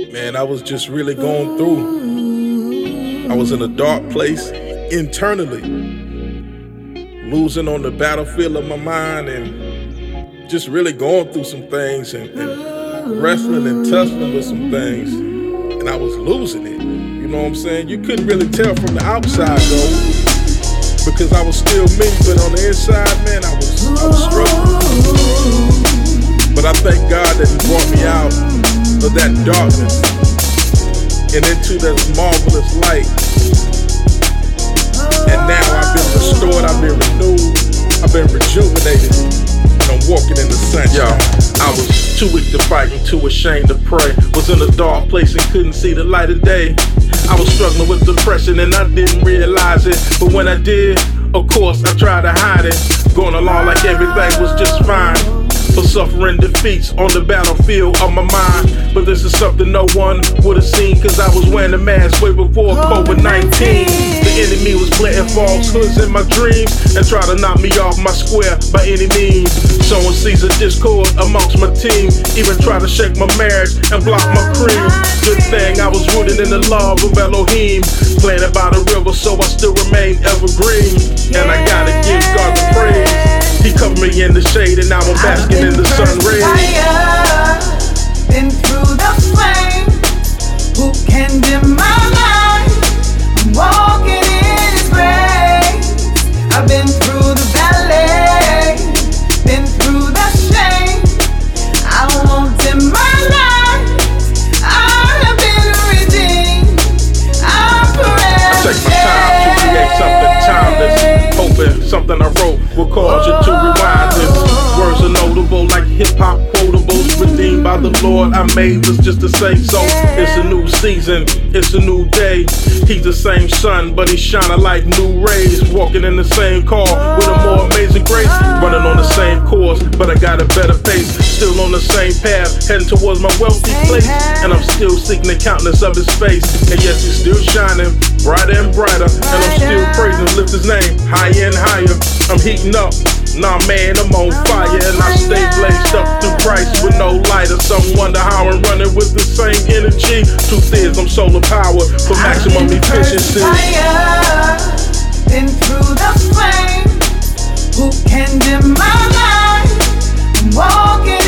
Man, I was just really going through. I was in a dark place internally, losing on the battlefield of my mind and just really going through some things and wrestling and tussling with some things. And I was losing it. You know what I'm saying? You couldn't really tell from the outside though, because I was still me, but on the inside, man, I was struggling. But I thank God that He brought me out of that darkness and into that marvelous light. And now I've been restored, I've been renewed, I've been rejuvenated, and I'm walking in the sunshine. I was too weak to fight and too ashamed to pray. Was in a dark place and couldn't see the light of day. I was struggling with depression and I didn't realize it. But when I did, of course I tried to hide it. Going along like everything was just fine, for suffering defeats on the battlefield of my mind. But this is something no one would have seen, cause I was wearing a mask way before COVID-19. The enemy was planting falsehoods in my dreams and try to knock me off my square by any means. Sowing seeds of discord amongst my team, even try to shake my marriage and block my cream. Good thing I was rooted in the love of Elohim, planted by the river so I still remain evergreen. And I gotta give God the praise. He covered me in the shade and now I'm basking in the sun rays. Been through the flames, who can dim my light? I'm walking in His grace. I've been through the valley, been through the shame. I won't dim my light. I have been redeemed. I'm forever. I take my time to create something timeless, hoping something I wrote will cause you to rewind this. Words are notable like hip-hop quotables, redeemed by the Lord. I made this just to say so. It's a new season, it's a new day. He's the same sun, but he's shining like new rays. Walking in the same car with a more amazing grace. Running on the same course, but I got a better pace. Still on the same path, heading towards my wealthy place. And I'm still seeking the countenance of His face. And yes, He's still shining brighter and brighter, and I'm still praising, lift His name higher and higher. I'm heating up, nah man, I'm on fire, and I stay blazed up through Christ with no lighter. Some wonder how I'm running with the same energy. Truth is, I'm solar powered for maximum efficiency. Been through the flames, who can dim my light? I'm walking